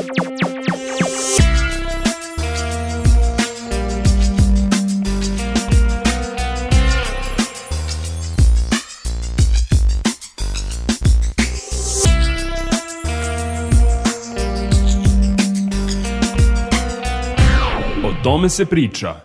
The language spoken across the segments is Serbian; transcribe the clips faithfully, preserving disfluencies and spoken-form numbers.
O tome se priča.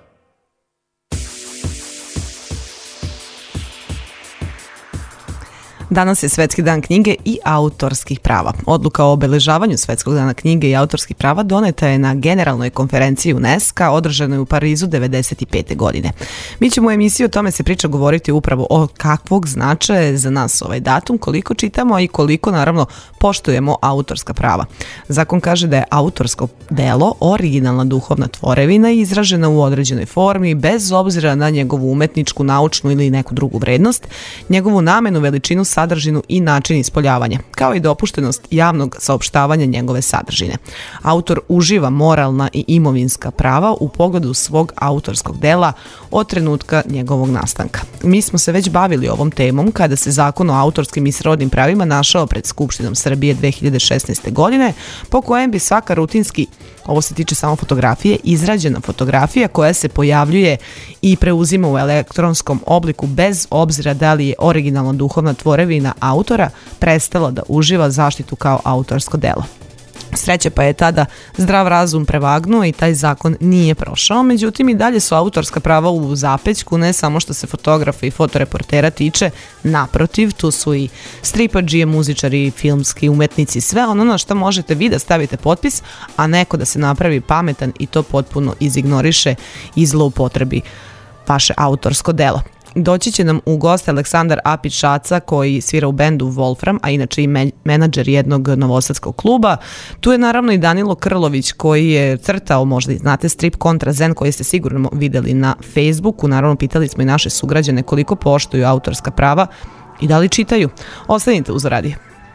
Danas je Svetski dan knjige i autorskih prava. Odluka o obeležavanju Svetskog dana knjige i autorskih prava doneta je na Generalnoj konferenciji UNESCO održanoj u Parizu devedeset pete. godine. Mi ćemo u emisiji O tome se priča govoriti upravo o kakvog značaja je za nas ovaj datum, koliko čitamo i koliko naravno poštujemo autorska prava. Zakon kaže da je autorsko delo originalna duhovna tvorevina izražena u određenoj formi bez obzira na njegovu umetničku, naučnu ili neku drugu vrednost, njegovu namenu, veličinu, sadržinu i način ispoljavanja, kao i dopuštenost javnog saopštavanja njegove sadržine. Autor uživa moralna i imovinska prava u pogledu svog autorskog dela od trenutka njegovog nastanka. Mi smo se već bavili ovom temom kada se Zakon o autorskim i srodnim pravima našao pred Skupštinom Srbije dve hiljade šesnaeste. godine, po kojem bi svaka rutinski, ovo se tiče samo fotografije, izrađena fotografija koja se pojavljuje i preuzima u elektronskom obliku bez obzira da li je originalna duhovna tvorevina autora, prestala da uživa zaštitu kao autorsko delo. Sreće pa je tada zdrav razum prevagnuo i taj zakon nije prošao, međutim i dalje su autorska prava u zapećku, ne samo što se fotografa i fotoreportera tiče, naprotiv, tu su i stripadžije, muzičari, filmski umetnici, sve ono na što možete vi da stavite potpis, a neko da se napravi pametan i to potpuno izignoriše i zloupotrebi vaše autorsko delo. Doći će nam u goste Aleksandar Apić-Šaca koji svira u bendu Wolfram, a inače i menadžer jednog novosadskog kluba. Tu je naravno i Danilo Krlović koji je crtao, možda i znate, strip Kontra Zen koji ste sigurno videli na Facebooku. Naravno pitali smo i naše sugrađane koliko poštuju autorska prava i da li čitaju. Ostanite uz radio.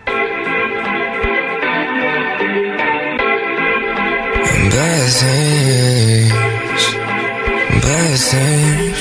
Blessings, blessings.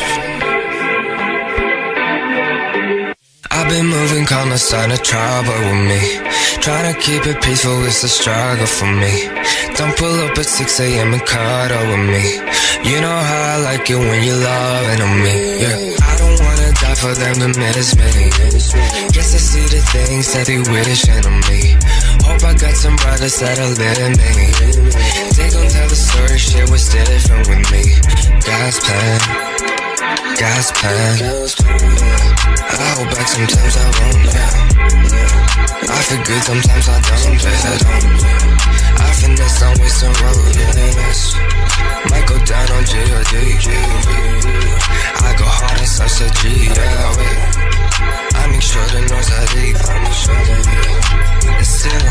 I've been moving calm, no sign of trouble with me. Trying to keep it peaceful, it's a struggle for me. Don't pull up at six a.m. and cuddle with me. You know how I like it when you're loving on me, yeah. I don't wanna die for them to miss me. Guess I see the things that they wishing on me. Hope I got some brothers that'll live in me. They gon' tell the story, shit was different with me. God's plan, God's plan. I hold back sometimes I won't, yeah. I feel good sometimes I don't, yeah, I don't. I finesse on Western Road, yeah. Might go down on G O D, I go hard on such a G, yeah, wait. I make sure the noise I deep, I make sure that it's still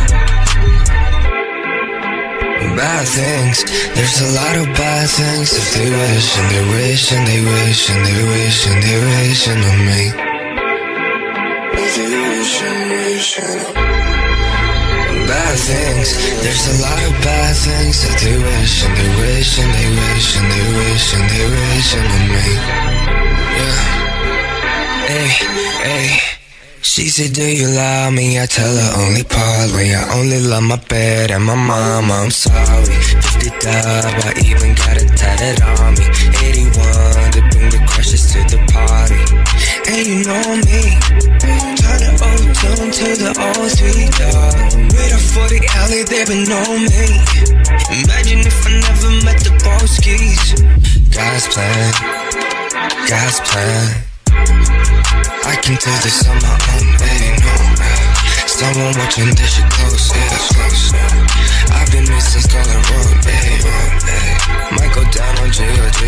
bad things. There's a lot of bad things. If they wish and they wish and they wish and they wish and they wish on me. If they wish and wish and bad things. There's a lot of bad things. If they wish and they wish and they wish and they wish and they wish on me. Yeah. Hey, hey. She said, do you love me? I tell her only partly. I only love my bed and my mama, I'm sorry. fifty dub, I even got it tatted on me. eighty-one to bring the crushes to the party. And you know me, turn the old tune to the old three, dog. With a forty alley, they would know me. Imagine if I never met the Boskis. God's plan, God's plan. I can do this on my own, hey, no. Someone watching this shit close, yeah, close. I've been missing Scarlet Road, hey, road, hey. Might go down on G O D,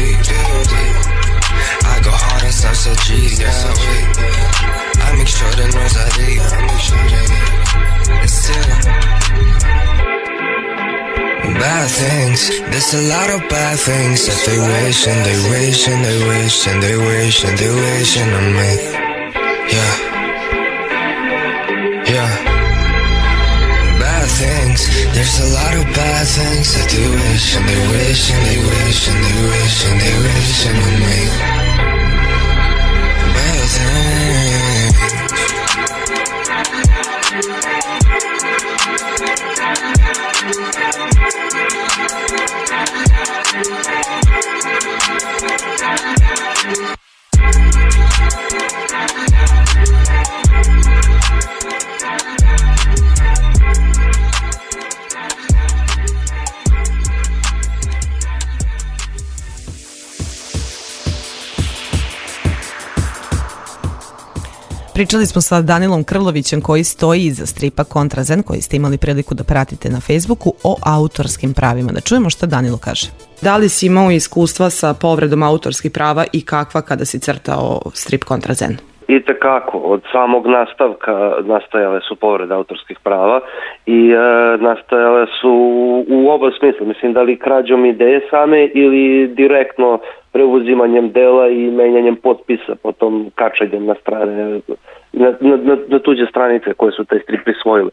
I go hard on Southside G, yeah, wait. I make sure the noise I deep, I make sure that it's still bad things. There's a lot of bad things that they wish and they wish and they wish and they wish and they wish on me. Yeah, yeah. Bad things. There's a lot of bad things that they wish and they wish and they wish and they wish and they wish on me. Bad things. Pričali smo sa Danilom Krlovićem koji stoji iza stripa Kontrazen, koji ste imali priliku da pratite na Facebooku, o autorskim pravima. Da čujemo šta Danilo kaže. Da li si imao iskustva sa povredom autorskih prava i kakva kada si crtao strip Kontrazen? I tekako, od samog nastavka nastajale su povrede autorskih prava i e, nastajale su u oba smisla, mislim da li krađom ideje same ili direktno preuzimanjem dela i menjanjem potpisa, potom kačanjem na strane, na, na, na tuđe stranice koje su taj strip prisvojili.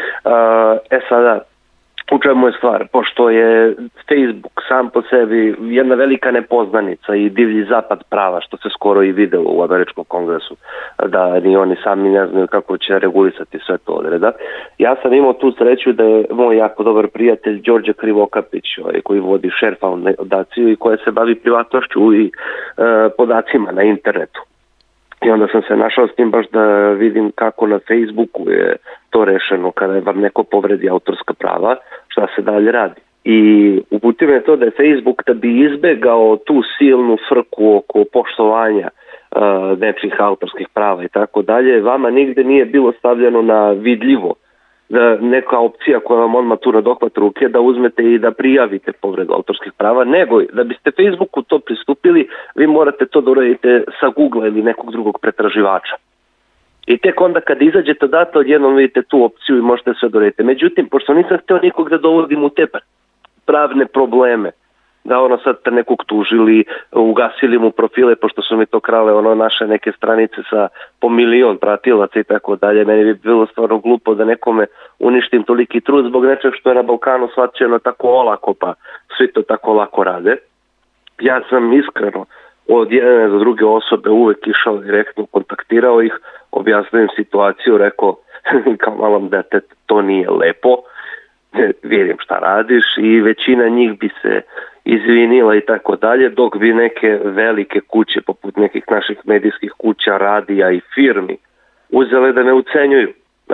E sada, u čemu je stvar? Pošto je Facebook sam po sebi jedna velika nepoznanica i divlji zapad prava, što se skoro i videlo u američkom kongresu, da ni oni sami ne znaju kako će regulisati sve to odreda. Ja sam imao tu sreću da je moj jako dobar prijatelj Đorđe Krivokapić, koji vodi Share Foundaciju i koja se bavi privatnošću i e, podacima na internetu. I onda sam se našao s tim baš da vidim kako na Facebooku je to rešeno kada vam neko povredi autorska prava, šta se dalje radi. I uputio je to da je Facebook, da bi izbegao tu silnu frku oko poštovanja uh, nečih autorskih prava i tako dalje, vama nigde nije bilo stavljeno na vidljivo da neka opcija koja vam odmah tu na dohvat ruke da uzmete i da prijavite povredu autorskih prava, nego da biste Facebooku to pristupili, vi morate to da uradite sa Google ili nekog drugog pretraživača. I tek onda kad izađete odatle, odjednom vidite tu opciju i možete sve da uradite. Međutim, pošto nisam hteo nikog da dovodim u te pravne probleme, da ono sad te nekog tužili, ugasili mu profile, pošto su mi to krale ono naše neke stranice sa po milion pratilaca i tako dalje. Meni bi bilo stvarno glupo da nekome uništim toliki trud zbog nečeg što je na Balkanu shvaćeno tako olako, pa svi to tako lako rade. Ja sam iskreno od jedne do druge osobe uvek išao direktno, kontaktirao ih, objasnio im situaciju, rekao kao malom dete, to nije lepo, vidim šta radiš, i većina njih bi se izvinila i tako dalje, dok bi neke velike kuće poput nekih naših medijskih kuća, radija i firmi uzele da me ucenjuju,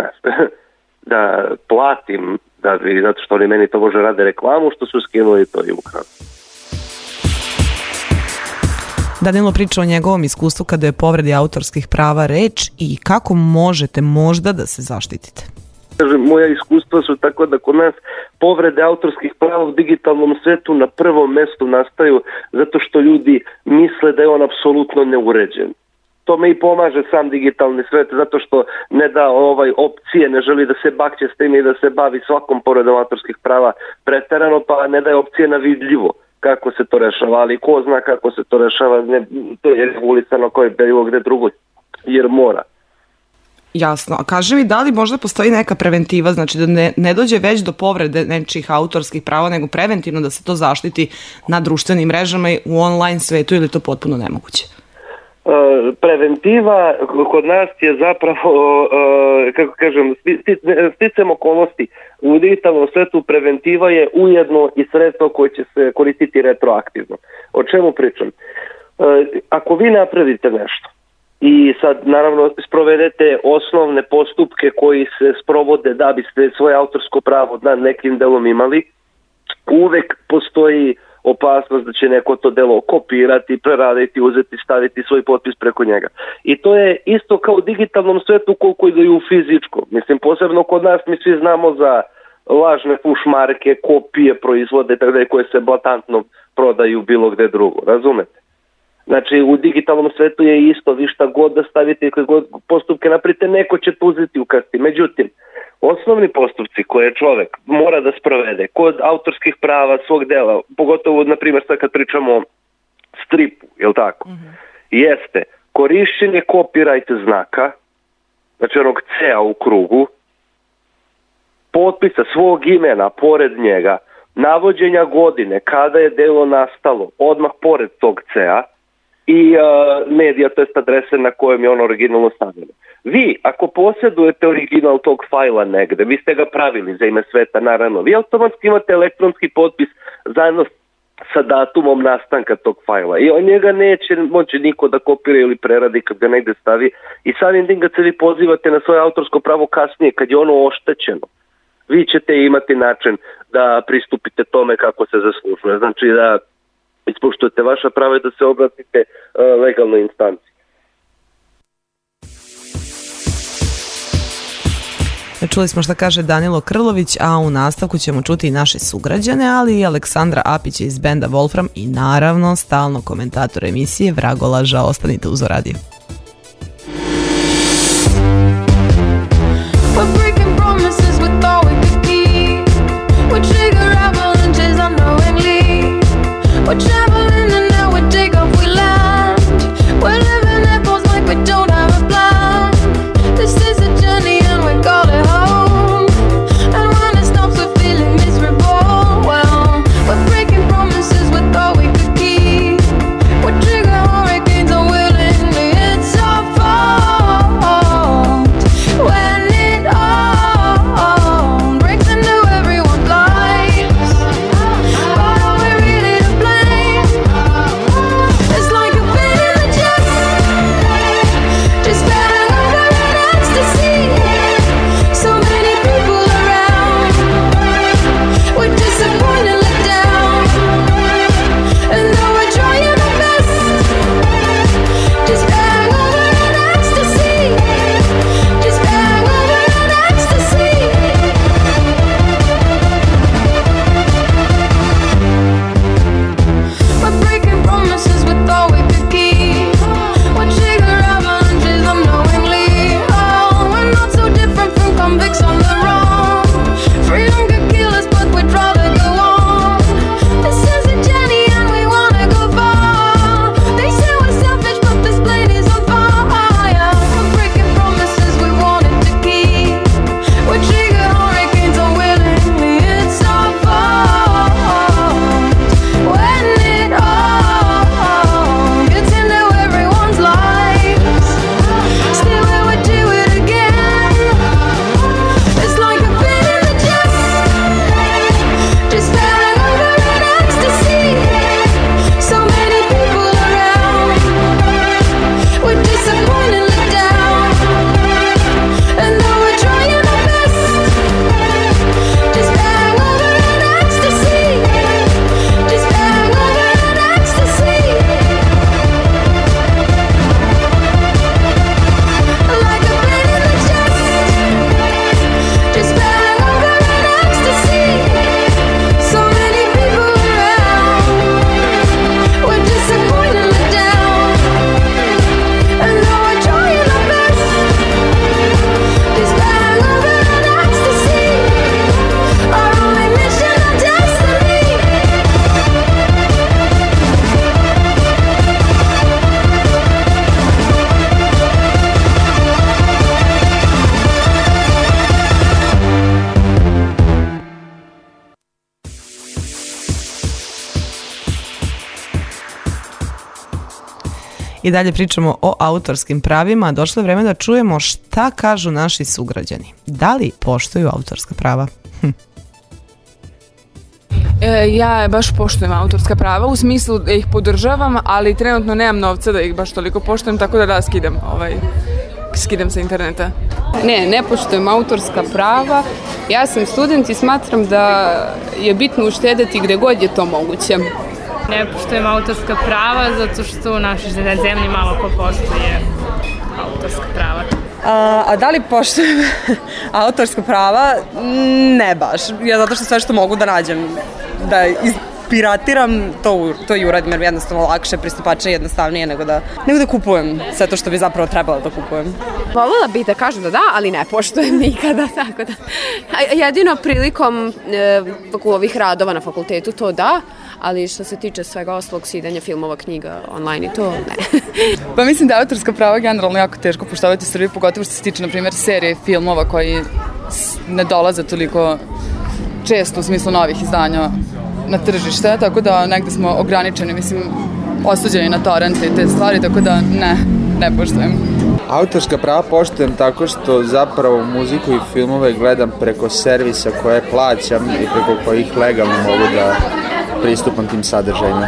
da platim, da bi, zato što oni meni to može rade reklamu, što su skinuli to i ukrali. Danilo priča o njegovom iskustvu kada je povredi autorskih prava reč i kako možete možda da se zaštitite. Moja iskustva su tako da kod nas povrede autorskih prava u digitalnom svetu na prvom mestu nastaju zato što ljudi misle da je on apsolutno neuređen. To me i pomaže sam digitalni svet zato što ne da ovaj opcije, ne želi da se bakće s tim i da se bavi svakom povredom autorskih prava preterano, pa ne daje opcije na vidljivo kako se to rešava, ali ko zna kako se to rešava, ne, to je regulisano kao je bilo gde drugo, jer mora. Jasno, a kaži mi, da li možda postoji neka preventiva, znači da ne, ne dođe već do povrede nečih autorskih prava, nego preventivno da se to zaštiti na društvenim mrežama i u online svetu, ili to potpuno nemoguće? Uh, preventiva kod nas je zapravo, uh, kako kažem, sticam okolnosti. U digitalnom svetu preventiva je ujedno i sredstvo koje će se koristiti retroaktivno. O čemu pričam? Uh, ako vi napravite nešto i sad naravno sprovedete osnovne postupke koji se sprovode da biste svoje autorsko pravo nad nekim delom imali, uvek postoji opasnost da će neko to delo kopirati, preraditi, uzeti, staviti svoj potpis preko njega. I to je isto kao u digitalnom svetu koliko i da je u fizičkom. Mislim, posebno kod nas mi svi znamo za lažne push marke, kopije, proizvode, tako da koje se blatantno prodaju bilo gde drugo, razumete? Znači, u digitalnom svetu je isto, vi šta god da stavite i koje god postupke napravite, neko će to uzeti u kasti. Međutim, osnovni postupci koje čovek mora da sprovede kod autorskih prava svog dela, pogotovo, na primjer, sad kad pričamo o stripu, jel tako, mm-hmm. jeste korišćenje copyright znaka, znači onog C-a u krugu, potpisa svog imena pored njega, navođenja godine, kada je delo nastalo, odmah pored tog C-a, i uh, medija, to jest adrese na kojem je ono originalno stavljeno. Vi, ako posjedujete original tog fajla negde, vi ste ga pravili za ime sveta, naravno, vi automatski imate elektronski potpis zajedno sa datumom nastanka tog fajla i on njega neće moći niko da kopira ili preradi kad ga negde stavi i samim tim kad se vi pozivate na svoje autorsko pravo kasnije, kad je ono oštećeno, vi ćete imati način da pristupite tome kako se zaslužuje. Znači da ispoštujete vaša prava i da se obratite uh, legalnoj instanci. Čuli smo šta kaže Danilo Krlović, a u nastavku ćemo čuti i naše sugrađane, ali i Aleksandra Apića iz benda Wolfram i naravno stalno komentator emisije Vragolaža. Ostanite uz Radio. I dalje pričamo o autorskim pravima. Došlo je vreme da čujemo šta kažu naši sugrađani. Da li poštuju autorska prava? Hm. E, ja baš poštujem autorska prava, u smislu da ih podržavam, ali trenutno nemam novca da ih baš toliko poštujem, tako da da skidam, ovaj, skidam sa interneta. Ne, ne poštujem autorska prava. Ja sam student i smatram da je bitno uštedeti gde god je to moguće. Ne poštujem autorska prava zato što u našoj zemlji malo ko poštuje autorska prava. A, a da li poštujem autorska prava? Ne baš. Ja zato što sve što mogu da nađem, da ispiratiram, to, to i uradim, jer jednostavno lakše, pristupačnije, jednostavnije nego da, nego da kupujem sve to što bi zapravo trebalo da kupujem. Volela bih da kažem da da, ali ne poštujem nikada, tako da. Jedino prilikom e, ovih radova na fakultetu to da, ali što se tiče svega ostalog, skidanja filmova, knjiga, online i to ne. Pa mislim da je autorska prava generalno jako teško poštovati u Srbiji, pogotovo što se tiče, na primjer, serije filmova koji ne dolaze toliko često u smislu novih izdanja na tržište, tako da negde smo ograničeni. Mislim, osuđeni na torrente i te stvari, tako da ne, ne poštujem. Autorska prava poštujem tako što zapravo muziku i filmove gledam preko servisa koje plaćam i preko kojih legalno mogu da pristupam tim sadržajima.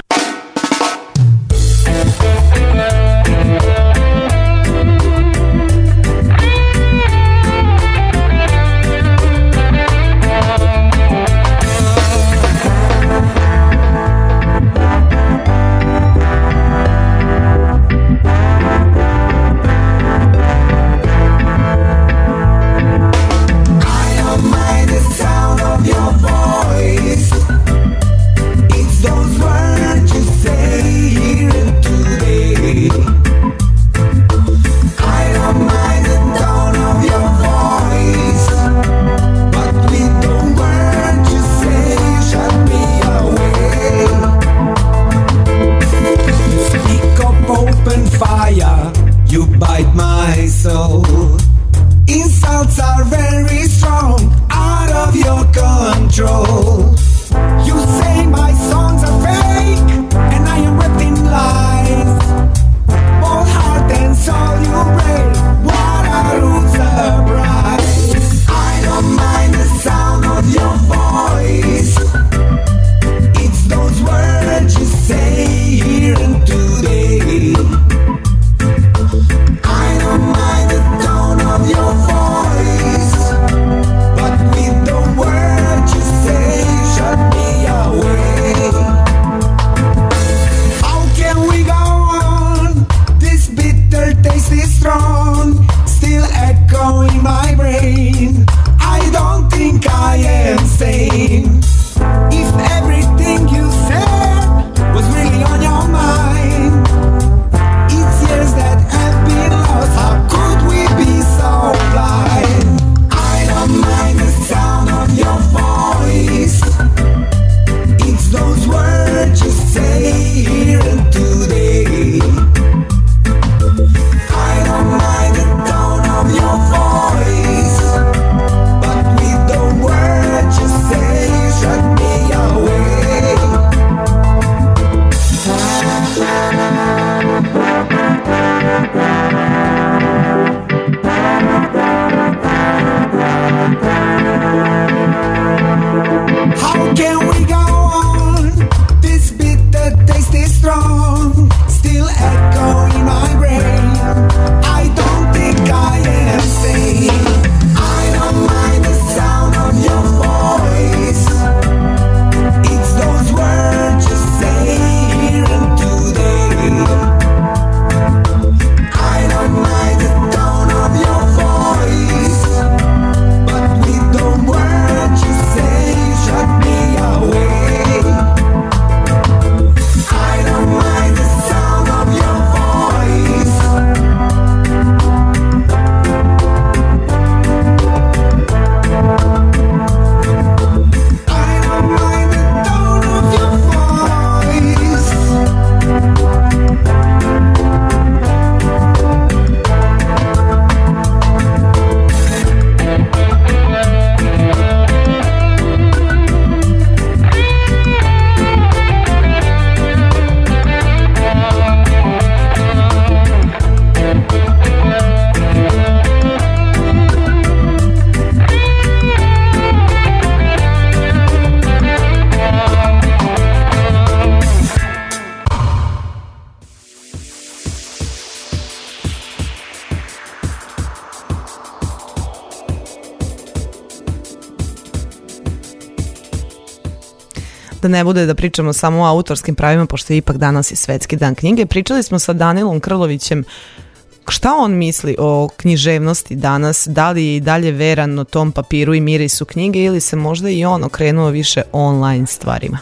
Da ne bude da pričamo samo o autorskim pravima, pošto je ipak danas i Svetski dan knjige. Pričali smo sa Danilom Krlovićem šta on misli o književnosti danas, da li je i dalje veran o tom papiru i mirisu knjige ili se možda i on okrenuo više online stvarima?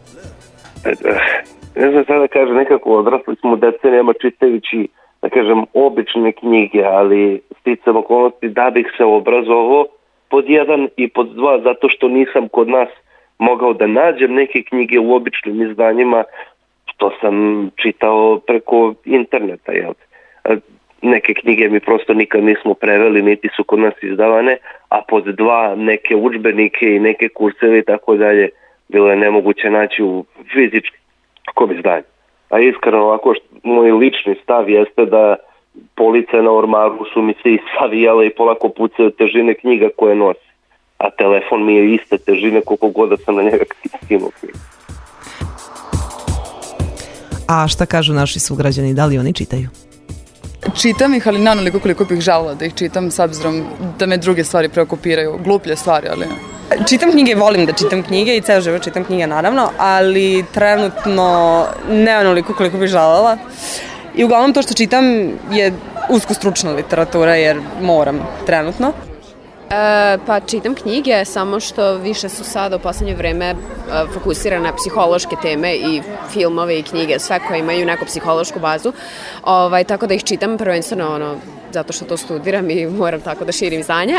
Ne znam sada da kažem, nekako odrasli smo decenijama čitajući, da kažem, obične knjige, ali sticam okolnosti da bih se obrazovao pod jedan i pod dva, zato što nisam kod nas mogao da nađem neke knjige u običnim izdanjima, što sam čitao preko interneta, jel? Neke knjige mi prosto nikad nismo preveli, niti su kod nas izdavane, a pod dva neke udžbenike i neke kurseve i tako dalje bilo je nemoguće naći u fizičkom izdanju. a iskreno ovako što, moj lični stav jeste da police na ormaru su mi se i savijale i polako pucaju težine knjiga koje nosi. A telefon mi je iste težine koliko god da sam na njega skinuo knjigu. A šta kažu naši sugrađani, da li oni čitaju? Čitam ih, ali ne onoliko koliko bih želela da ih čitam, s obzirom da me druge stvari preokupiraju. Gluplje stvari, ali... Čitam knjige, volim da čitam knjige i ceo život čitam knjige naravno, ali trenutno ne onoliko koliko bih želela. I uglavnom to što čitam je usko stručna literatura jer moram trenutno. E, pa čitam knjige, samo što više su sada u poslednje vreme e, fokusirane na psihološke teme i filmove i knjige, sve koje imaju neku psihološku bazu, ovaj, tako da ih čitam prvenstveno ono, zato što to studiram i moram tako da širim znanje.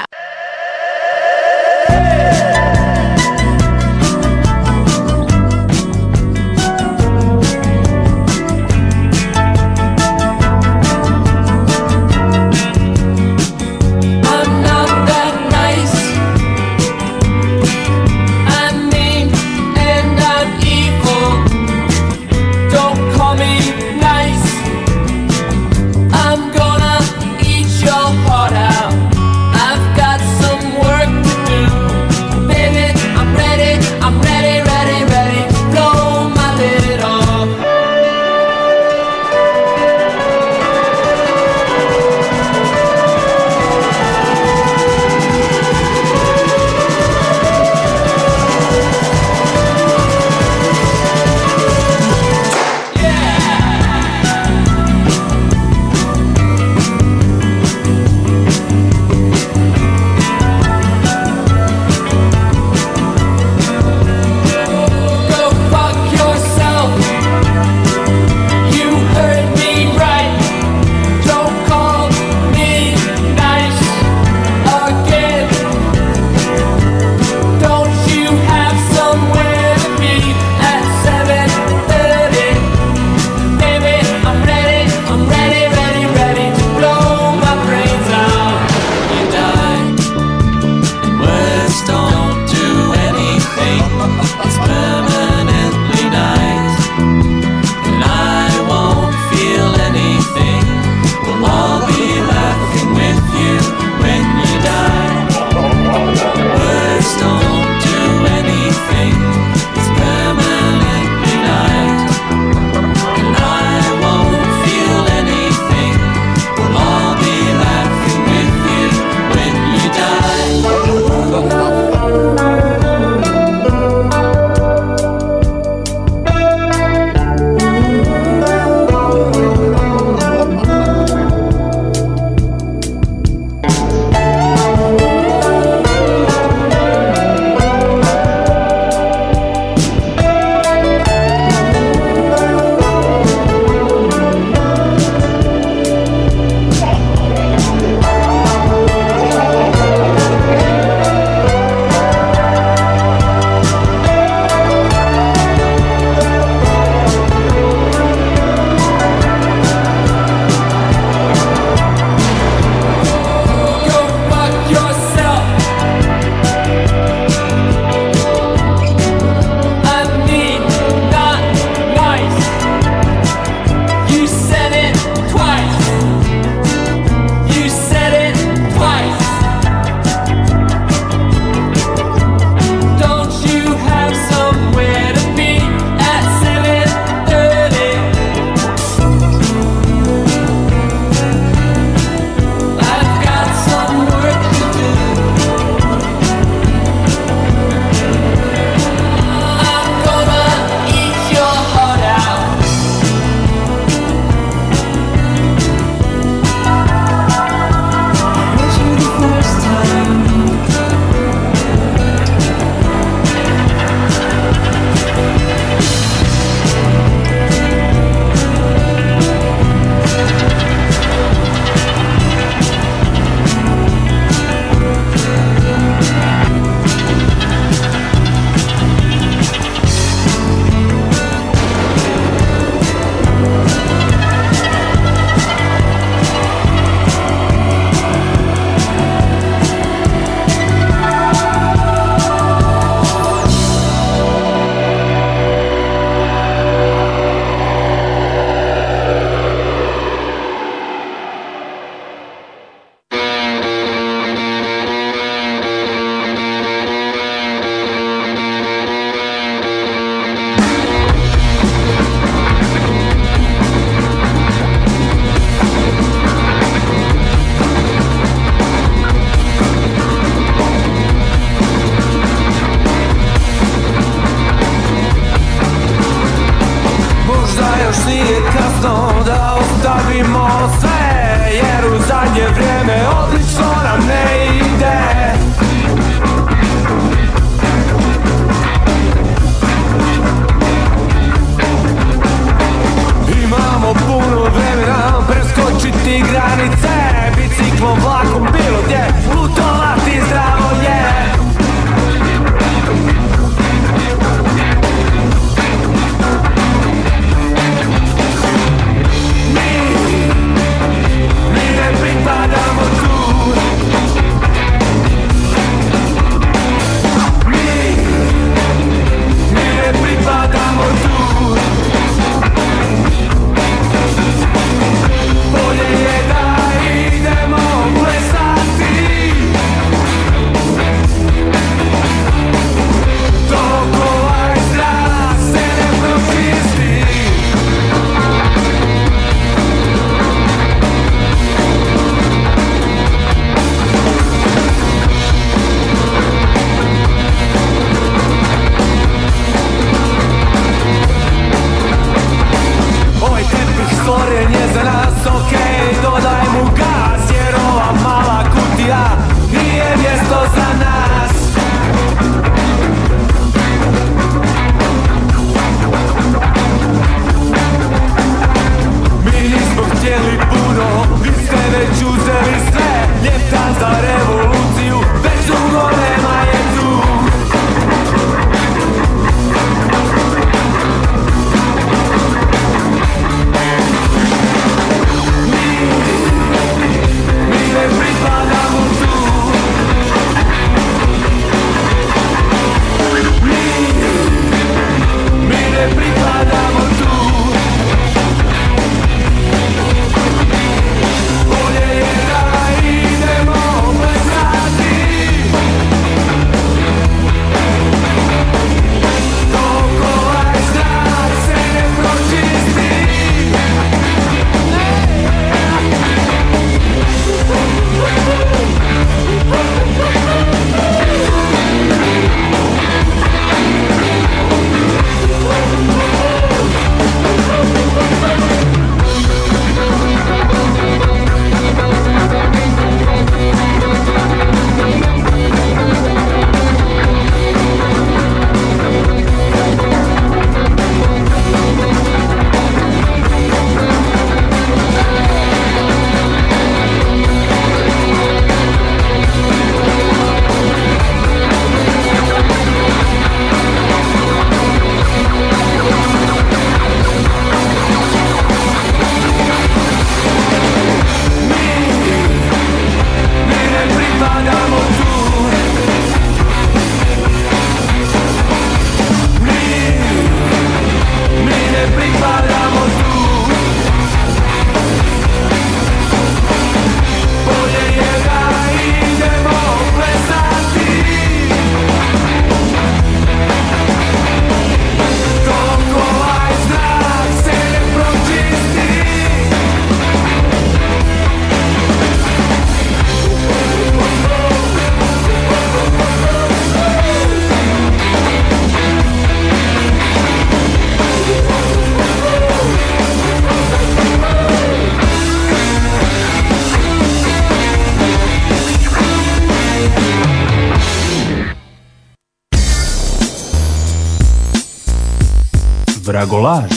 Vragolaž.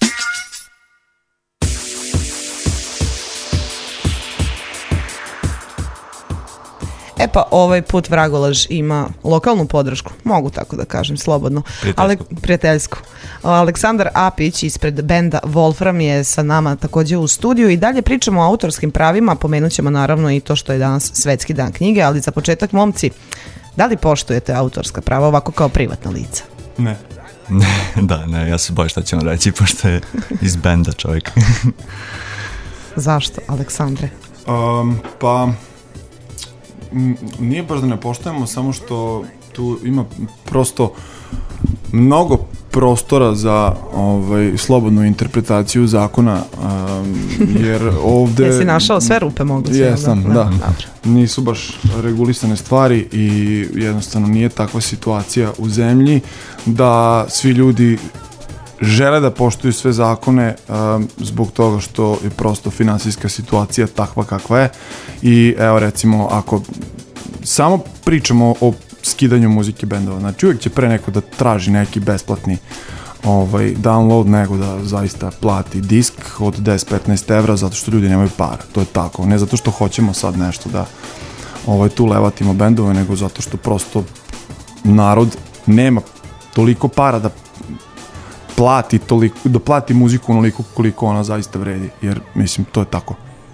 E pa ovaj put Vragolaž ima lokalnu podršku, mogu tako da kažem slobodno, ali prijateljsku. Aleksandar Apić ispred benda Wolfram je sa nama takođe u studiju i dalje pričamo o autorskim pravima, pomenut ćemo naravno i to što je danas Svetski dan knjige, ali za početak, momci, da li poštujete autorska prava ovako kao privatna lica? Ne. Ne, da, ne, ja se bojim šta će on reći, pošto je iz benda čovjek. Zašto, Aleksandre? Um, pa... Nije baš da ne poštujemo, samo što tu ima prosto mnogo prostora za ovaj, slobodnu interpretaciju zakona, um, jer ovde... Jesi našao sve rupe mogu se? Jesam, da. da. Nisu baš regulisane stvari i jednostavno nije takva situacija u zemlji da svi ljudi žele da poštuju sve zakone um, zbog toga što je prosto finansijska situacija takva kakva je i evo recimo ako samo pričamo o skidanju muzike bendova, znači uvijek će pre neko da traži neki besplatni ovaj, download nego da zaista plati disk od deset do petnaest evra zato što ljudi nemaju para, to je tako, ne zato što hoćemo sad nešto da ovaj, tu levatimo bendove, nego zato što prosto narod nema toliko para da plati toliko, da plati muziku onoliko koliko ona zaista vredi, jer mislim to je tako.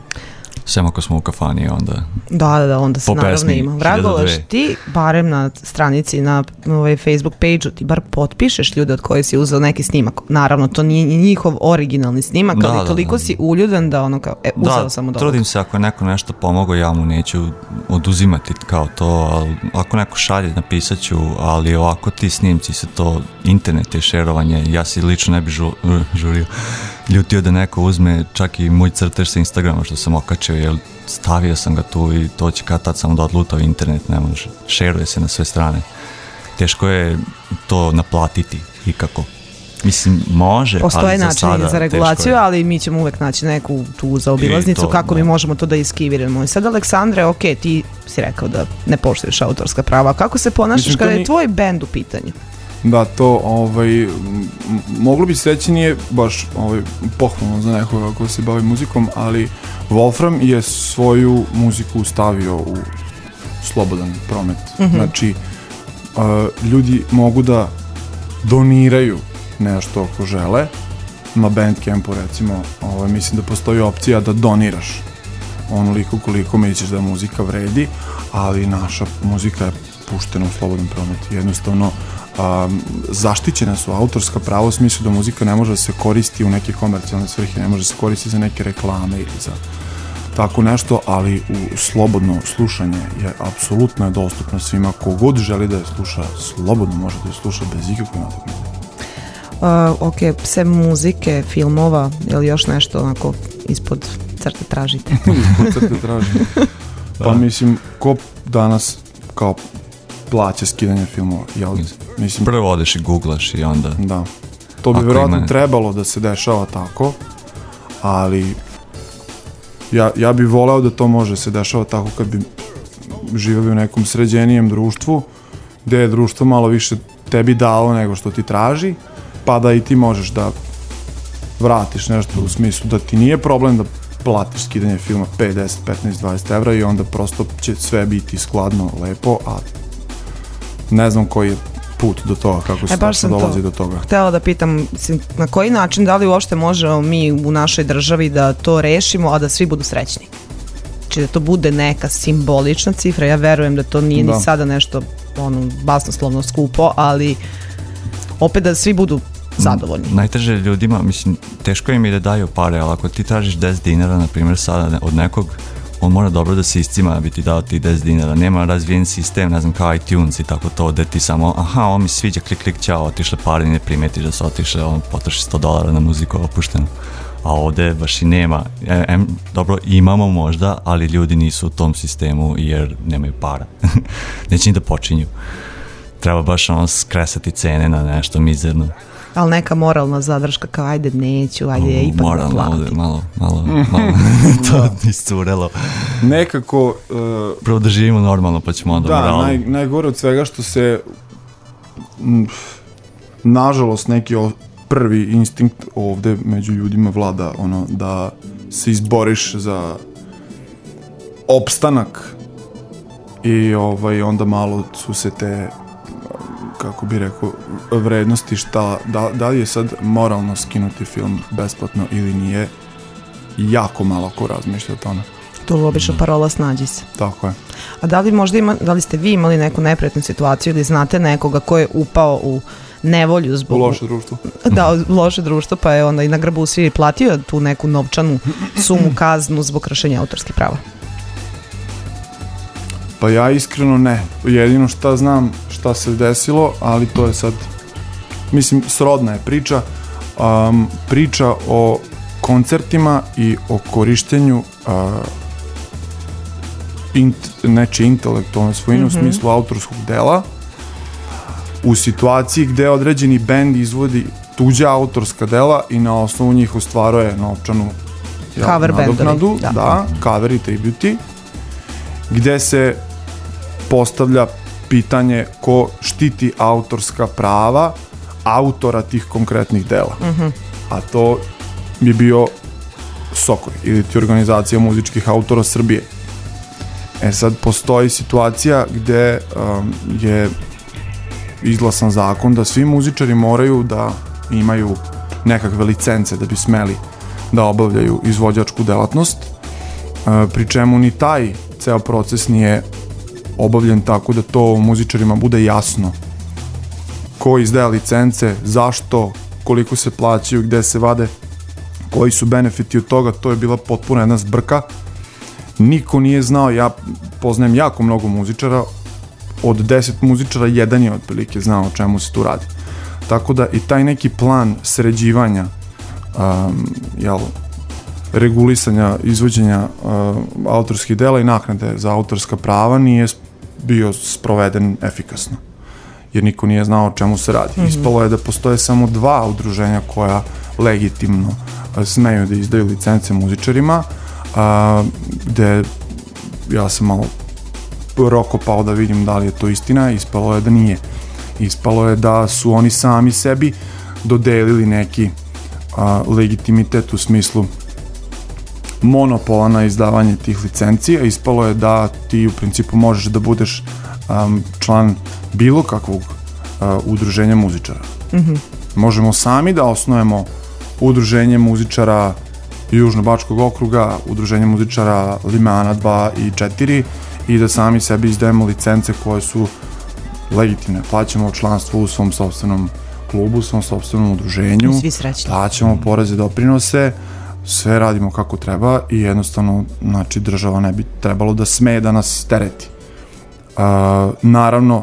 Sem ako smo u kafani, onda... Da, da, da, onda se naravno ima. Vragolaž, ti barem na stranici, na ovaj Facebook page-u, ti bar potpišeš ljude od koje si uzeo neki snimak. Naravno, to nije njihov originalni snimak, da, ali da, toliko da, si uljudan da ono kao, e, uzeo da, sam od ovog. Da, trudim se ako neko nešto pomogao, ja mu neću oduzimati kao to, ali ako neko šalje, napisat ću, ali ovako ti snimci se to, internet je šerovanje, ja si lično ne bi žu, žurio. Ljutio da neko uzme čak i moj crtež sa Instagrama što sam okačio, jer stavio sam ga tu i to će kad tad samo da odluta u internet, ne može, šeruje se na sve strane. Teško je to naplatiti ikako. Mislim, može, postoje ali za sada... Postoje način za regulaciju, ali mi ćemo uvek naći neku tu zaobilaznicu to, kako da. Mi možemo to da iskiviramo. I sad, Aleksandre, ok, ti si rekao da ne poštuješ autorska prava. Kako se ponašaš Mislim, kada je ni... tvoj bend u pitanju? Da, to ovaj, moglo bi se reći nije baš ovaj, pohvalno za nekoga ko se bavi muzikom, ali Wolfram je svoju muziku stavio u slobodan promet. Mm-hmm. Znači, uh, ljudi mogu da doniraju nešto ako žele, na Bandcampu recimo, ovaj, mislim da postoji opcija da doniraš onoliko koliko misliš da muzika vredi, ali naša muzika je puštena u slobodan promet. Jednostavno, Um, zaštićena su autorska prava u smislu da muzika ne može da se koristi u neke komercijalne svrhe, ne može da se koristi za neke reklame ili za tako nešto, ali u slobodno slušanje je apsolutno dostupno svima, kogod želi da je sluša slobodno može da je sluša bez ikakve nadoknade. Uh, ok, sem muzike, filmova ili još nešto onako ispod crte tražite? Ispod crte tražite. Pa mislim, ko danas kao plaća skidanje filmova, jel? Mislim, prvo odeš i googlaš i onda... Da. To bi vjerojatno ima... trebalo da se dešava tako, ali ja, ja bi voleo da to može se dešava tako kad bi živeli u nekom sređenijem društvu, gde je društvo malo više tebi dalo nego što ti traži, pa da i ti možeš da vratiš nešto u smislu da ti nije problem da platiš skidanje filma pet, deset, petnaest, dvadeset evra i onda prosto će sve biti skladno, lepo, a ne znam koji je put do toga, kako se e, tačno dolazi to do toga. Htela da pitam, na koji način, da li uopšte možemo mi u našoj državi da to rešimo, a da svi budu srećni? Znači da to bude neka simbolična cifra, ja verujem da to nije da. Ni sada nešto ono, basnoslovno skupo, ali opet da svi budu zadovoljni. Najteže ljudima, mislim, teško im je da daju pare, ali ako ti tražiš deset dinara, na primjer, sada od nekog, on mora dobro da se iscima da bi ti dao ti deset dinara. Nema razvijen sistem, ne znam, kao iTunes i tako to, da ti samo, aha, on mi sviđa, klik, klik, ćao, otišle pare i ne primetiš da su otišle, on potroši sto dolara na muziku opušteno. A ovde baš i nema. E, em, dobro, imamo možda, ali ljudi nisu u tom sistemu jer nemaju para. Neće ni da počinju. Treba baš ono skresati cene na nešto mizerno. Ali neka moralna zadrška kao ajde neću, ajde je ipak moralno, da platim. Ovde, malo, malo, malo to iscurelo. Nekako... Uh, Prvo da živimo normalno pa ćemo onda da, moralno. Da, naj, najgore od svega što se m, nažalost neki o, prvi instinkt ovde među ljudima vlada ono da se izboriš za opstanak i ovaj, onda malo su se te, kako bi rekao, vrednosti šta, da, da li je sad moralno skinuti film besplatno ili nije, jako malo ko razmišlja o tome. To je obično parola snađi se. Tako je. A da li možda ima, da li ste vi imali neku neprijatnu situaciju ili znate nekoga ko je upao u nevolju zbog... U loše društvo. Da, u loše društvo, pa je onda i na grbu svi platio tu neku novčanu sumu kaznu zbog kršenja autorskih prava? Pa ja iskreno ne. Jedino šta znam šta se desilo, ali to je sad, mislim, srodna je priča. Um, priča o koncertima i o korištenju uh, int, neče intelektualne svojine mm-hmm. u smislu autorskog dela u situaciji gde određeni bend izvodi tuđa autorska dela i na osnovu njih ostvaruje novčanu cover nadoknadu, da, da, cover i tributi, gde se postavlja pitanje ko štiti autorska prava autora tih konkretnih dela. Mm-hmm. A to bi bio Sokoj ili ti organizacija muzičkih autora Srbije. E sad postoji situacija gde um, je izglasan zakon da svi muzičari moraju da imaju nekakve licence da bi smeli da obavljaju izvođačku delatnost, uh, pri čemu ni taj ceo proces nije obavljen tako da to muzičarima bude jasno ko izdaje licence, zašto, koliko se plaćaju, gde se vade, koji su benefiti od toga. To je bila potpuno jedna zbrka. Niko nije znao, ja poznajem jako mnogo muzičara, od deset muzičara jedan je otprilike znao o čemu se tu radi. Tako da i taj neki plan sređivanja, um, jel, regulisanja, izvođenja uh, autorskih dela i naknade za autorska prava nije bio sproveden efikasno, jer niko nije znao o čemu se radi. Mm-hmm. Ispalo je da postoje samo dva udruženja koja legitimno uh, smeju da izdaju licence muzičarima, uh, gde ja sam malo rokopao da vidim da li je to istina. Ispalo je da nije. Ispalo je da su oni sami sebi dodelili neki uh, legitimitet u smislu monopola na izdavanje tih licenci, a ispalo je da ti u principu možeš da budeš um, član bilo kakvog uh, udruženja muzičara. Mm-hmm. Možemo sami da osnujemo udruženje muzičara Južnobačkog okruga, udruženje muzičara Limana dva i četiri i da sami sebi izdajemo licence koje su legitimne. Plaćamo članstvo u svom sopstvenom klubu, u svom sopstvenom udruženju. Svi srećni. Plaćamo poreze, doprinose, sve radimo kako treba i jednostavno, znači, država ne bi trebalo da sme da nas tereti. Uh, naravno,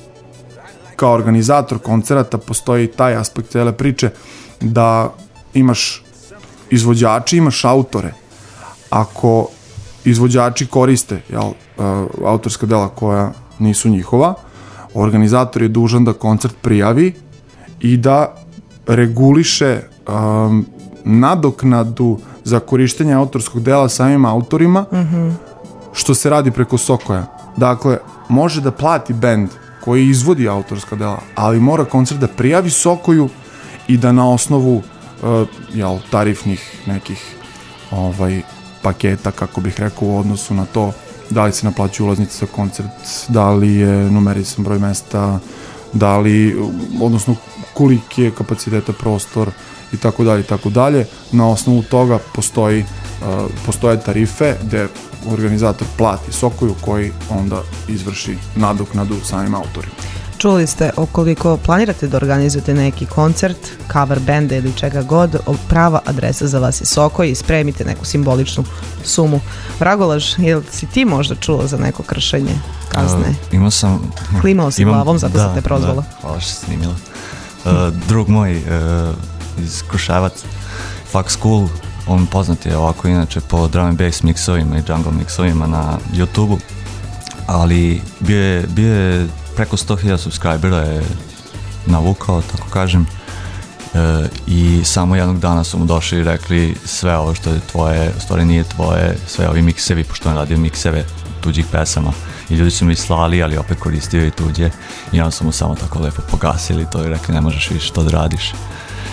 kao organizator koncerata postoji taj aspekt cele priče da imaš izvođači, imaš autore. Ako izvođači koriste, jel, uh, autorska dela koja nisu njihova, organizator je dužan da koncert prijavi i da reguliše um, nadoknadu za korištenje autorskog dela samim autorima, mm-hmm. što se radi preko Sokoja. Dakle, može da plati bend koji izvodi autorska dela, ali mora koncert da prijavi Sokoju i da na osnovu uh, jel, tarifnih nekih ovaj, paketa, kako bih rekao, u odnosu na to da li se naplaćuje ulaznice za koncert, da li je numerisan broj mesta, da li, odnosno koliki je kapaciteta prostor i tako dalje i tako dalje. Na osnovu toga postoji, uh, postoje tarife gde organizator plati Sokoju koji onda izvrši nadoknadu samim autorima. Čuli ste, ukoliko planirate da organizujete neki koncert, cover benda ili čega god, prava adresa za vas je Sokoj i spremite neku simboličnu sumu. Vragolaž, jel si ti možda čuo za neko kršenje kazne? Uh, imao sam... Klimao si imam, glavom, zato da, sam te prozvala. Da, hvala što si snimila. Uh, drug moj uh, iz Kruševac, Fuck School, on poznat je ovako inače po drum and bass miksovima i jungle miksovima na YouTube-u, ali bio je, bio je preko sto hiljada subscribera je navukao, tako kažem, e, i samo jednog dana su mu došli i rekli sve ovo što je tvoje, u stvari nije tvoje, sve ovi miksevi, pošto on radio mikseve tuđih pesama i ljudi su mi slali, ali opet koristio i tuđe i onda su mu samo tako lepo pogasili to i rekli ne možeš više to da radiš.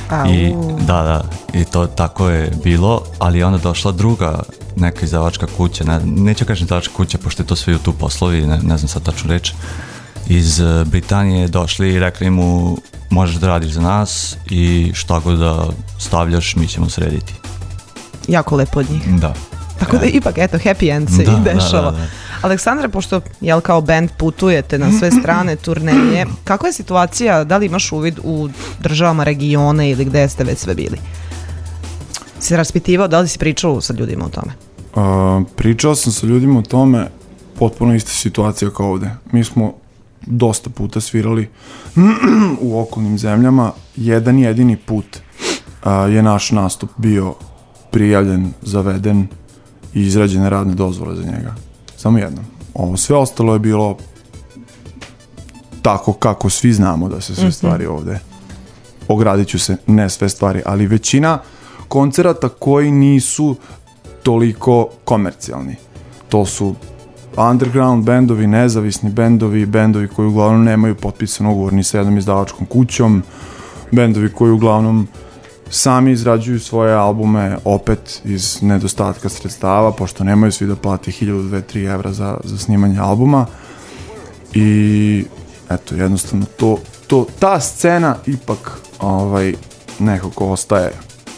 Au. I, da, da, i to tako je bilo, ali je onda došla druga neka izdavačka kuća, ne, neću kažem izdavačka kuća, pošto je to sve YouTube poslovi, ne, ne znam sad tačno reći, iz Britanije došli i rekli mu možeš da radiš za nas i šta god da stavljaš mi ćemo srediti. Jako lepo od njih. Da. Tako da ipak, eto, happy end se da, i dešava. Da, da, da. Aleksandra, pošto, jel, kao band putujete na sve strane, turneje, kako je situacija, da li imaš uvid u državama regione ili gde ste već sve bili? Si se raspitivao, da li si pričao sa ljudima o tome? Uh, pričao sam sa ljudima o tome, potpuno ista situacija kao ovde. Mi smo dosta puta svirali u okolnim zemljama. Jedan jedini put uh, je naš nastup bio prijavljen, zaveden i izrađene radne dozvole za njega. Samo jednom. Ovo sve ostalo je bilo tako kako svi znamo da se sve stvari ovde. Ogradit ću se, ne sve stvari, ali većina koncerata koji nisu toliko komercijalni. To su underground bendovi, nezavisni bendovi, bendovi koji uglavnom nemaju potpisan ugovor ni sa jednom izdavačkom kućom, bendovi koji uglavnom sami izrađuju svoje albume opet iz nedostatka sredstava, pošto nemaju svi da plati hiljadu, dve, tri evra za, za snimanje albuma. I eto, jednostavno to, to, ta scena ipak ovaj, nekako ostaje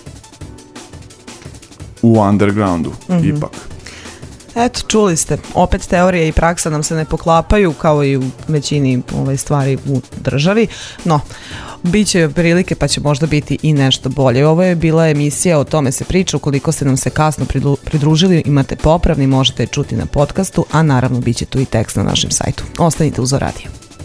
u undergroundu, mm-hmm. ipak. Eto, čuli ste, opet teorija i praksa nam se ne poklapaju kao i u većini ovaj, stvari u državi, no biće prilike pa će možda biti i nešto bolje. Ovo je bila emisija O tome se priča, ukoliko ste nam se kasno pridružili, imate popravni, možete je čuti na podcastu, a naravno bit će tu i tekst na našem sajtu. Ostanite uz Radio.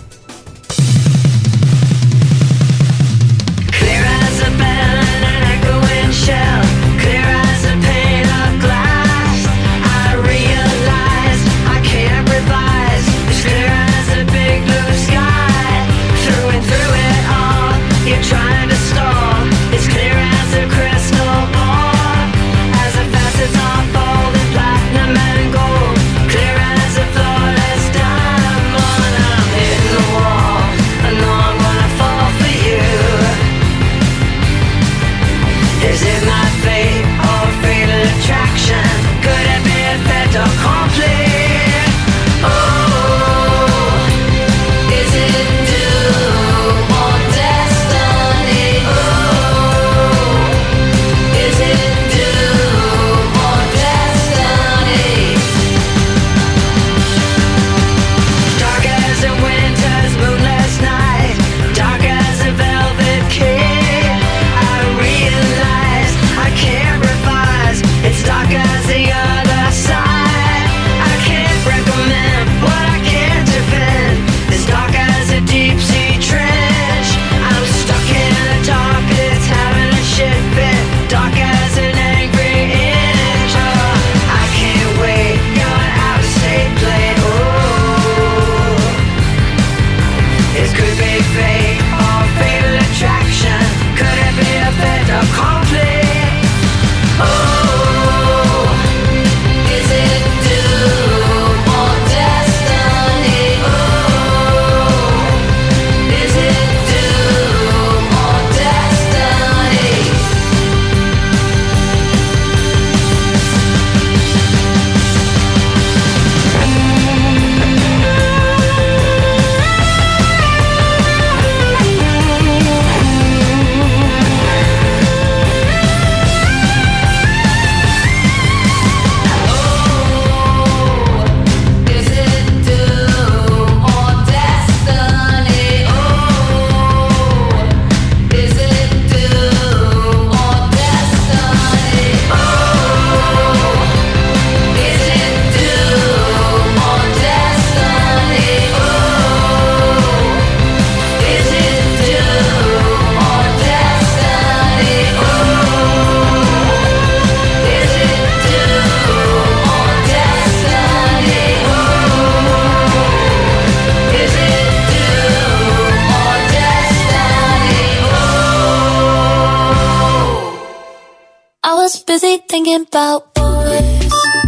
busy thinking about boys,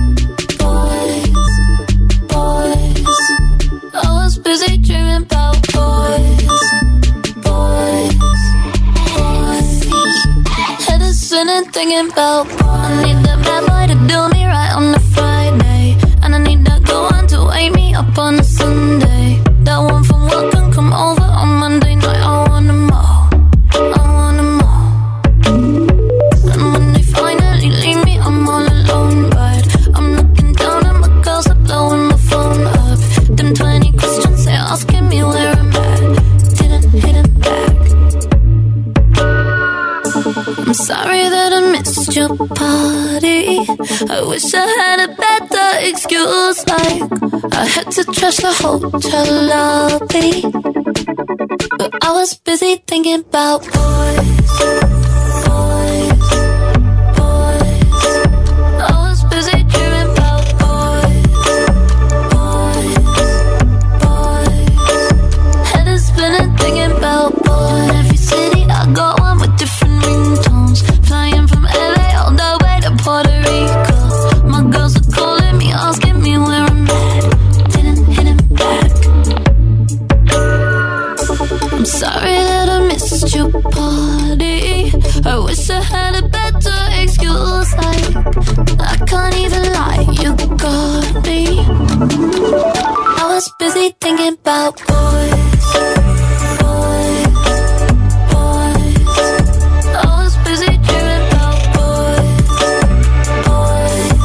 boys, boys. I was busy dreaming about boys, boys, boys. thinking about boy. I need that bad boy to do me right on a Friday, and I need that good one to wake me up on a Sunday. That one from work can come over on Monday night. I want them all, I want them all. And when they finally leave me, I'm all alone. But I'm looking down and my girls are blowing my phone up. Them twenty questions they're asking me where I'm at, didn't hit it back. I'm sorry that I missed your party. I wish I had a better excuse, like I had to trash the hotel lobby, but I was busy thinking about boys, boys, boys. I was busy dreaming about boys, boys, boys. Head is spinning thinking about boys. In every city I go, I'm with different ringtones, flying from L A all the way to Puerto Rico. My girls are calling me, asking me where I'm at, didn't hit it back. I'm sorry that I missed your party. I wish I had a better excuse, like I can't even lie, you got me. I was busy thinking about boys, boys, boys. I was busy dreaming about boys, boys,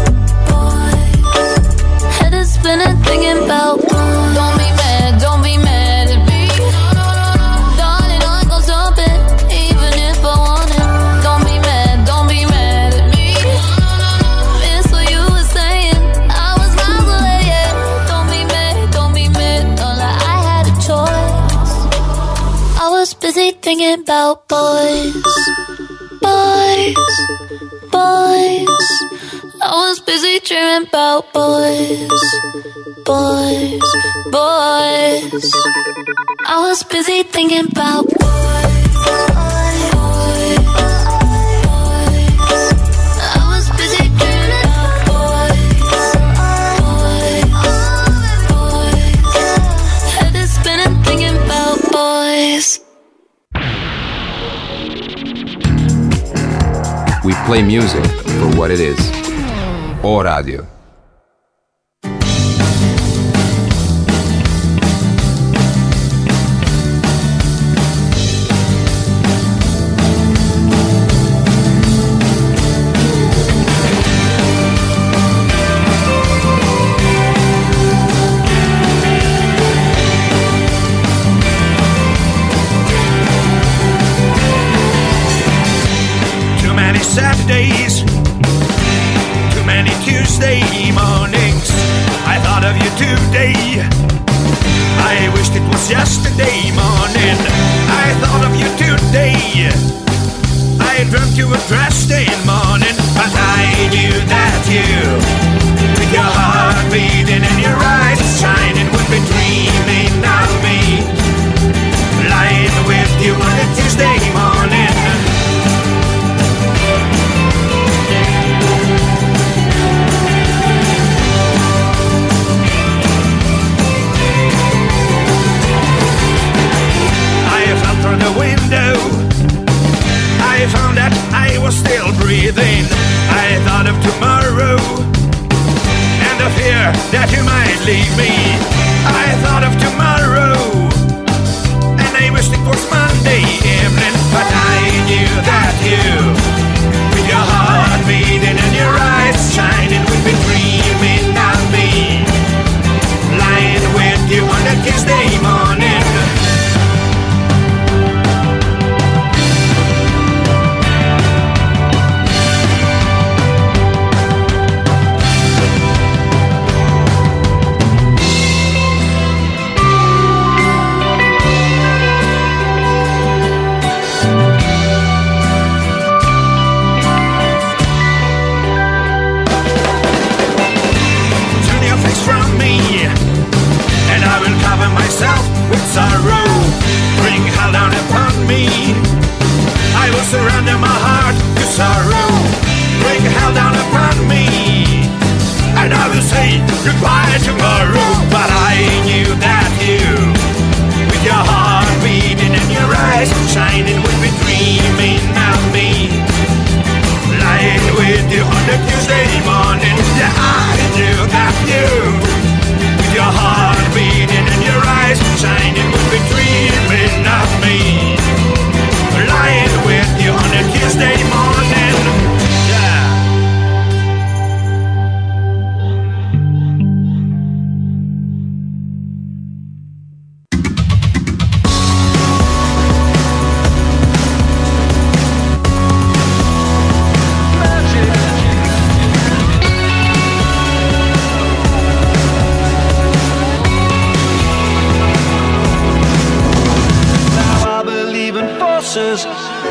boys. Head is spinning thinking about boys. Don't be mad, don't be mad at me, darling, I ain't gon' stop it, even if I want it. Don't be mad, don't be mad at me, it's what you were saying, I was miles away, yeah. Don't be mad, don't be mad, not like I had a choice. I was busy thinking about boys, boys, boys. I was busy dreaming about boys, boys, boys. I was busy thinking about boys, boys, boys. I was busy dreaming about boys, boys, boys. Head is spinning thinking about boys. We play music for what it is. O Radio. Too many Saturdays, too many Tuesday mornings. I thought of you today, I wished it was yesterday morning. I thought of you today, I dreamt you were dressed in mourning. But I knew that you, with your heart beating and your eyes shining, would be dreaming of me, lying with you on a Tuesday morning. Through the window, I found that I was still breathing. I thought of tomorrow and the fear that you might leave me. I thought of tomorrow and I wished it was Monday evening. But I knew that you, with your heart beating and your eyes shining, would be dreaming of me, lying with you on a Tuesday morning. Myself with sorrow, bring hell down upon me. I will surrender my heart to sorrow, bring hell down upon me. And I will say goodbye tomorrow. But I knew that you, with your heart beating and your eyes shining, would be dreaming of me, forces.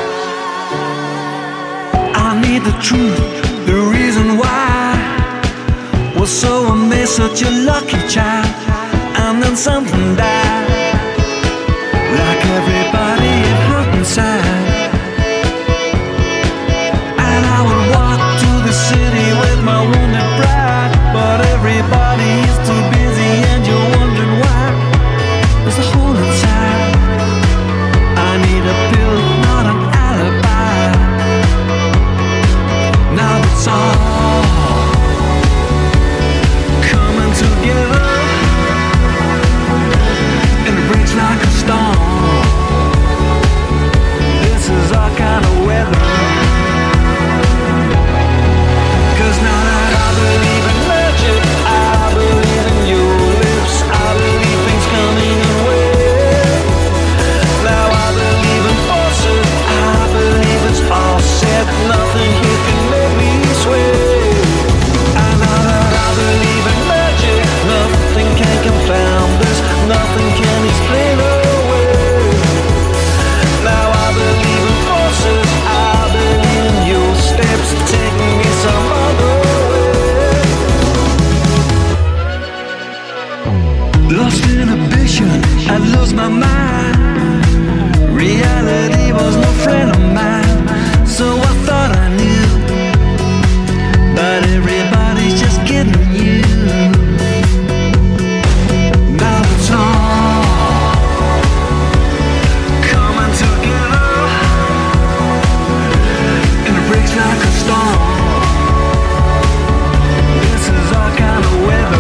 I need the truth, the reason why was so amazed, such a lucky child. And then something died, like everybody it hurt inside. And I would walk to the city with my wounded pride, but everybody is too busy and you're wondering why. There's a hole inside. I need a pill, not an alibi. Now it's all coming together, and it breaks like a storm. This is our kind of weather. 'Cause now that I believe in magic, I believe in your lips, I believe things coming in waves. Now I believe in forces, I believe it's all set. Nothing here can make me sway. I know that I believe in magic, nothing can confound this, nothing can explain away. Now I believe in forces, I believe in your steps, taking me some other way. Lost inhibition, I lost my mind. Reality was no friend of mine, so I thought I knew, but everybody's just kidding you. Now it's all coming together, and it breaks like a storm. This is our kind of weather.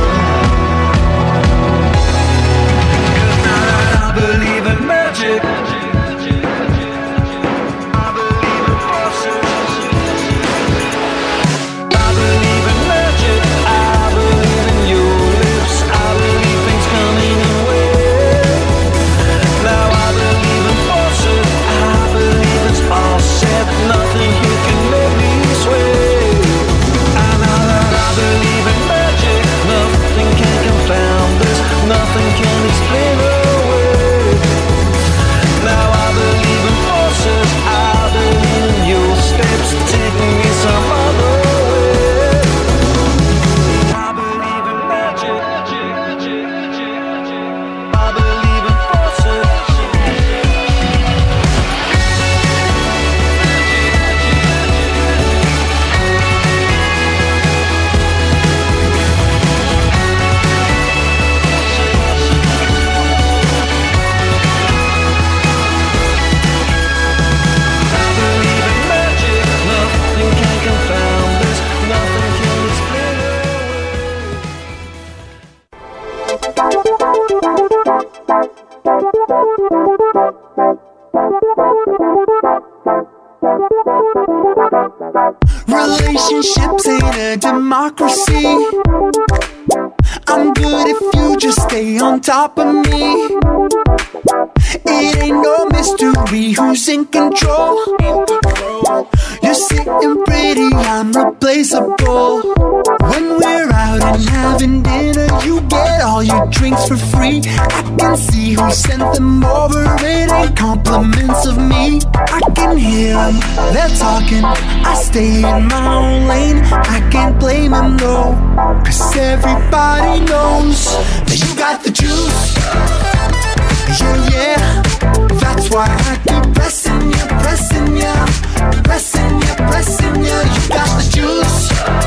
'Cause now that I believe in magic, I believe in forces. I believe in magic, I believe in your lips, I believe things coming in waves. Now I believe in forces, I believe it's all set. Nothing here can make me sway. I know that I believe in magic, nothing can confound this, nothing can explain away. Now I believe in forces, I believe in your steps, taking me some other way. I believe in magic, I believe in forces. I believe in magic, nothing can confound this, nothing can explain Relationships ain't a democracy. I'm good if you just stay on top of me. It ain't no mystery who's in control. You're sitting pretty, I'm replaceable. When we're out and having dinner, you get all your drinks for free. I can see who sent them over, it ain't compliments of me. I can hear them, they're talking, I stay in my own lane. I can't blame them, no, cause everybody knows that you got the juice. Yeah, yeah, that's why I keep pressing you, pressing you, pressing you, pressing you. You got the juice,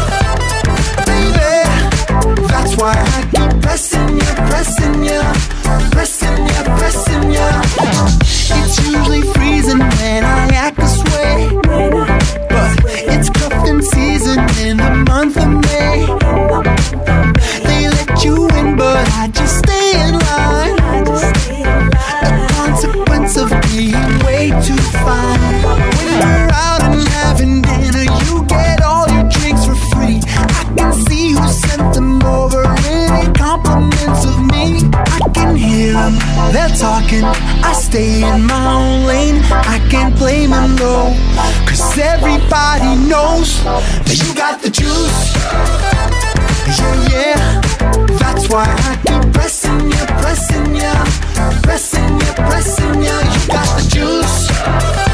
baby. That's why I keep pressing you, pressing you, pressing you, pressing you. It's usually freezing when I act this way, but it's cuffing season in the month of May. They let you in, but I just stay in line. A consequence of being way too fine. When we're out and having dinner, you get all your drinks for free. I can see who sent them over, any compliments of me. I can hear them, they're talking, I stay in my own lane. I can't blame them, no, cause everybody knows that you got the juice. Yeah, yeah, that's why I keep pressing you, pressing you, pressing you, pressing you. You got the juice.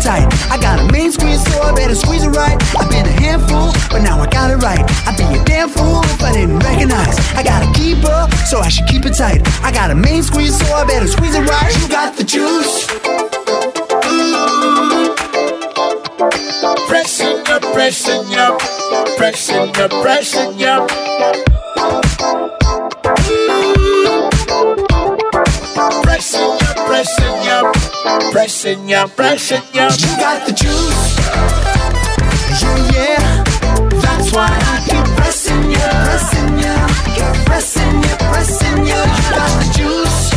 tight. I got a main squeeze, so I better squeeze it right. I've been a handful, but now I got it right. I'd be a damn fool if I didn't recognize. I got a keeper, so I should keep it tight. I got a main squeeze, so I better squeeze it right. You got the juice. Pressing you, pressing you, pressing you, pressing you. Pressing you, pressing you, pressing you, pressing you. You got the juice. Yeah, yeah. That's why I keep pressing you, pressing you, pressing you, pressing you. You got the juice,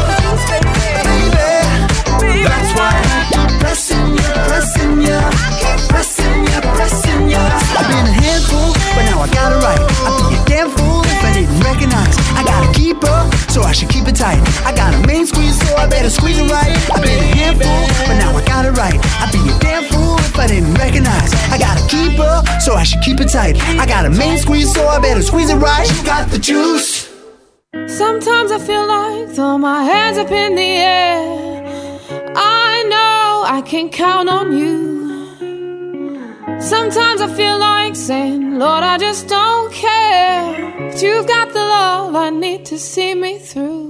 baby. That's why I keep pressing you, pressing you, pressing you, pressing you. I've been a handful, but now I got it right. I'd be a damn fool if I didn't recognize. I got a keeper, so I should keep it tight. I got a main squeeze, so I better squeeze it right. I've been a handful, but now I got it right. I'd be a damn fool if I didn't recognize. I got a keeper, so I should keep it tight. I got a main squeeze, so I better squeeze it right. You got the juice. Sometimes I feel like throw my hands up in the air. I know I can count on you. Sometimes I feel like saying, Lord, I just don't care. But you've got the love I need to see me through.